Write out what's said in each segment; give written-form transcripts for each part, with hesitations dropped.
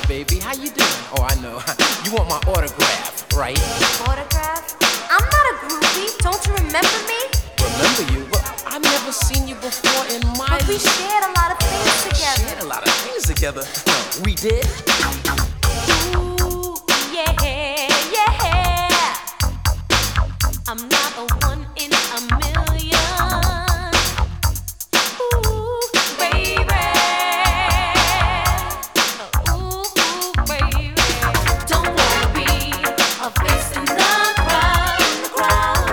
baby. How you doing? Oh, I know. You want my autograph, right? Autograph? I'm not a groupie. Don't you remember me? Remember you? Well, I've never seen you before in my... But we shared a lot of things together. Shared a lot of things together. We did? Ooh, yeah, yeah. I'm not a one in a million. Ooh, baby. Ooh, baby. Don't wanna be a face in the crowd.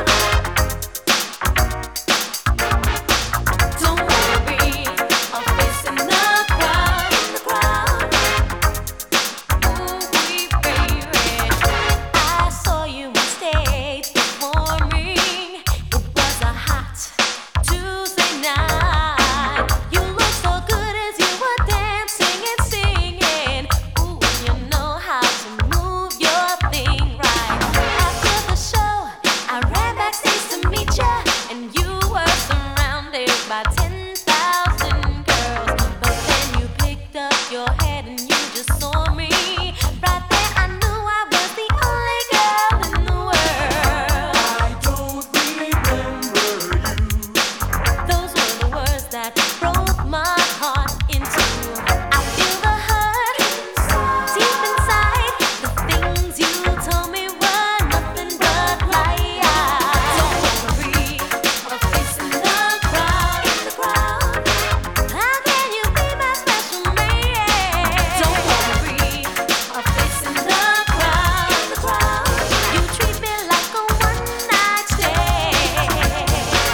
Don't wanna be a face in the crowd. Ooh, baby. I saw you on stage performing. It was a hot Tuesday night. You looked so good as you were dancing and singing. Ooh, you know how to move your thing right. After the show, I ran backstage to meet ya, and you were surrounded by 10,000 girls. But then you picked up your head and you just saw me. Right there, I knew I was the only girl in the world. I don't remember you. Those were the words that broke my heart in two. I feel the hurt deep inside. The things you told me were nothing but lies. Don't wanna be a face in the crowd. How can you be my special man? Don't wanna be a face in the crowd. You treat me like a one-night stand.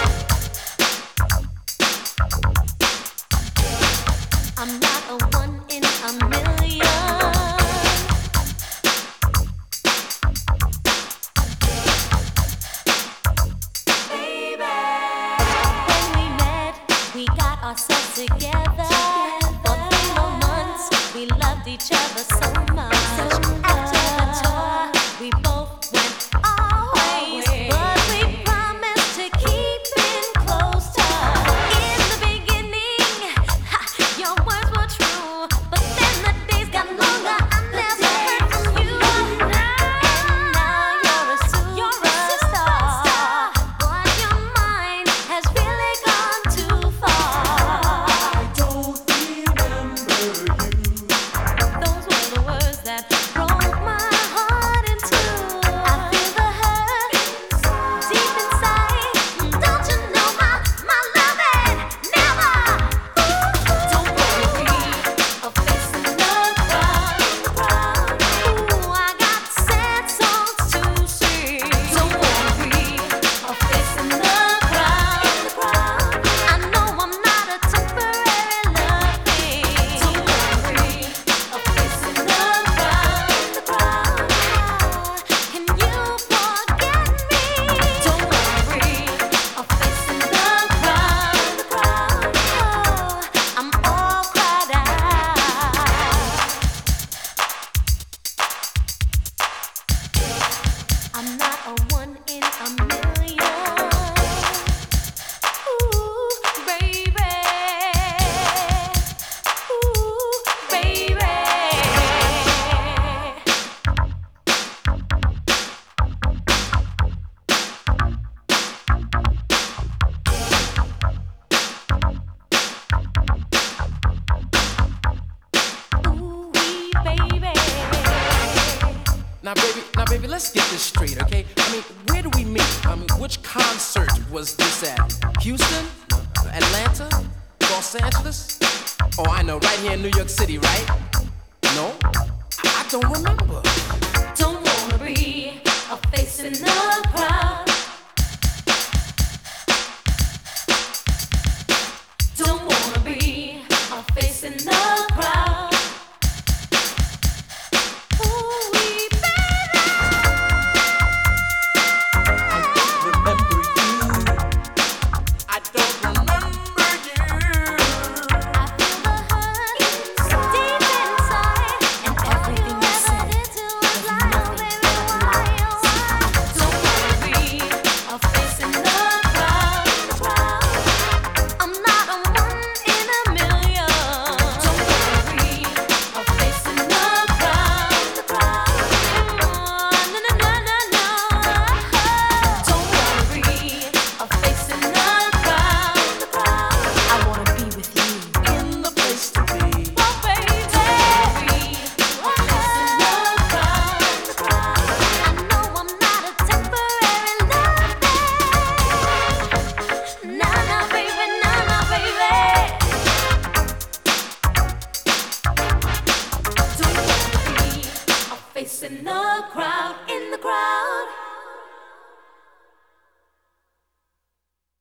I'm not a one in a million. Baby, when we met, we got ourselves together. For 3 more months, we loved each other so much. After the tour, we both went our ways, but we promised to keep in close touch. In the beginning, your words were true, but then the days got longer. I never heard from you, and now you're a superstar. Boy, your mind has really gone too far. I don't remember you. Those were the words that broke my heart in two. I feel the hurt deep inside. Don't you know my loving never. Don't wanna be a face in the crowd. Ooh, I got sad songs to sing. Don't wanna be a face in the crowd. I know I'm not a temporary love thing. Don't wanna be a face in the crowd. Can you forget me? Don't wanna be a face in the crowd. I'm all cried out. I'm not a one in a million. Ooh, baby. Ooh, baby. Ooh, baby. Now, baby, let's get this straight, okay? I mean, where do we meet? I mean, which concert was this at? Houston? Atlanta? Los Angeles? Oh, I know, right here in New York City, right? No? I don't remember. Don't wanna be a face in the crowd. Don't wanna be a face in the crowd. Ooh, baby. I don't remember you. I don't remember you. I feel the hurt deep inside, and everything you said was nothing but lies. Don't wanna be in the crowd.